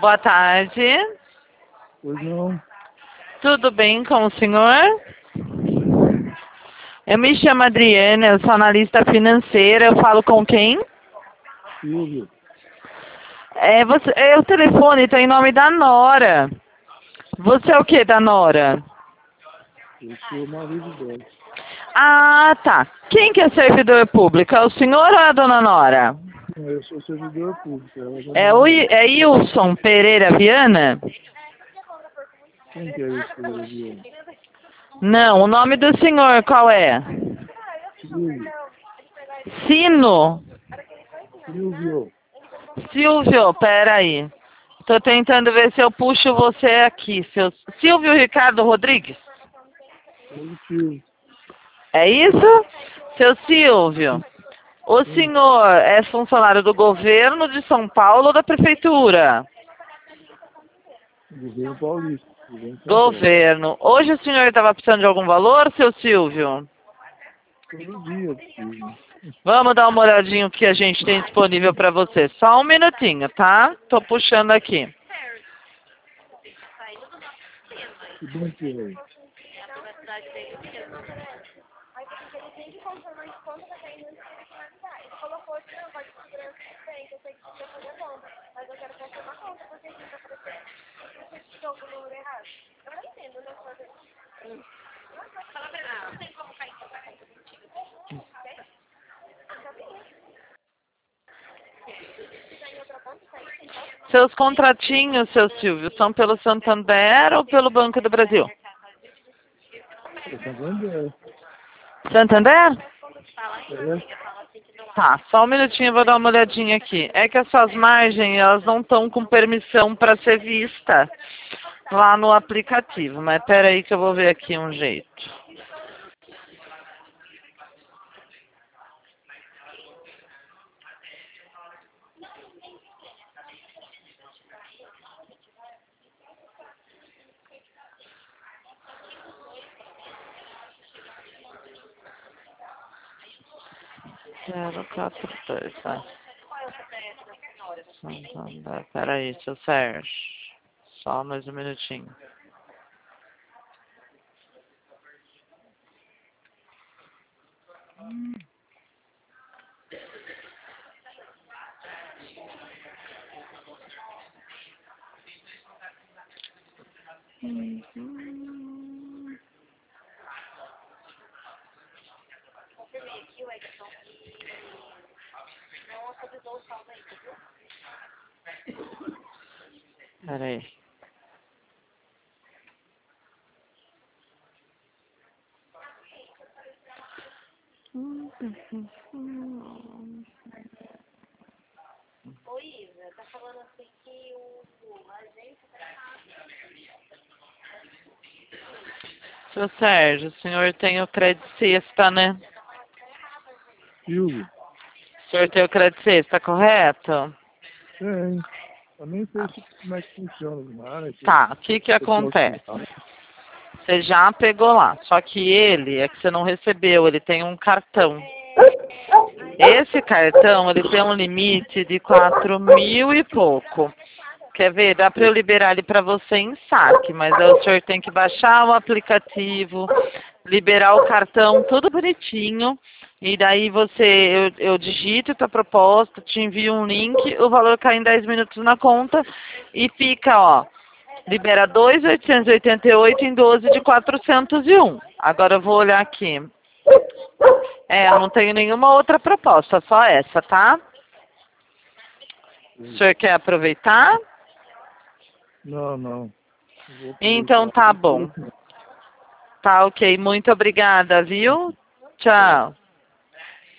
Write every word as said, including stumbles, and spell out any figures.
Boa tarde. Pois não. Tudo bem com o senhor? Eu me chamo Adriana, eu sou analista financeira. Eu falo com quem? Silvio. É, você, é, o telefone está em nome da Nora. Você é o que da Nora? Eu sou o marido dela. Ah, tá. Quem que é servidor público? É o senhor ou é a dona Nora? Não, eu sou servidor público. Ela já É não o é I- mais. é Wilson Pereira Viana? Quem que é esse que eu vi? Não, o nome do senhor qual é? Silvio. Sino? Silvio. Silvio, peraí. Tô tentando ver se eu puxo você aqui. Seu Silvio Ricardo Rodrigues? Positivo. É isso? Seu Silvio, o Sim. senhor é funcionário do governo de São Paulo ou da prefeitura? Governo Paulista. Governo de São Paulo. Governo. Hoje o senhor estava precisando de algum valor, seu Silvio? Todo dia eu preciso. Vamos dar uma olhadinha o que a gente tem disponível para você. Só um minutinho, tá? Tô puxando aqui. Que bom que é. Seus contratinhos, seu Silvio, são pelo Santander ou pelo Banco do Brasil? Eu tô vendo. Santander? É. Tá, só um minutinho, eu vou dar uma olhadinha aqui. É que essas margens, elas não estão com permissão para ser vista lá no aplicativo, mas espera aí que eu vou ver aqui um jeito. zero quatro dois, tá? Santander, espera aí, seu Sérgio. Só mais um minutinho. Espera aí. Seu Sérgio, o senhor tem o crédito sexta, né? Silvio. O senhor tem o crédito sexta, correto? Tem. Eu nem sei se, como é que funciona demais. Tá, o que que Eu posso acontece? tentar. Você já pegou lá, só que ele, é que você não recebeu, ele tem um cartão. Esse cartão, ele tem um limite de quatro mil e pouco. Quer ver? Dá para eu liberar ele para você em saque, mas aí o senhor tem que baixar o aplicativo, liberar o cartão, tudo bonitinho. E daí você, eu, eu digito a proposta, te envio um link, o valor cai em dez minutos na conta e fica, ó, libera dois mil oitocentos e oitenta e oito em doze de quatrocentos e um. Agora eu vou olhar aqui. É, eu não tenho nenhuma outra proposta, só essa, tá? O senhor quer aproveitar? Não, não. Eu vou Então aproveitar. tá bom. Tá ok, muito obrigada, viu? Tchau.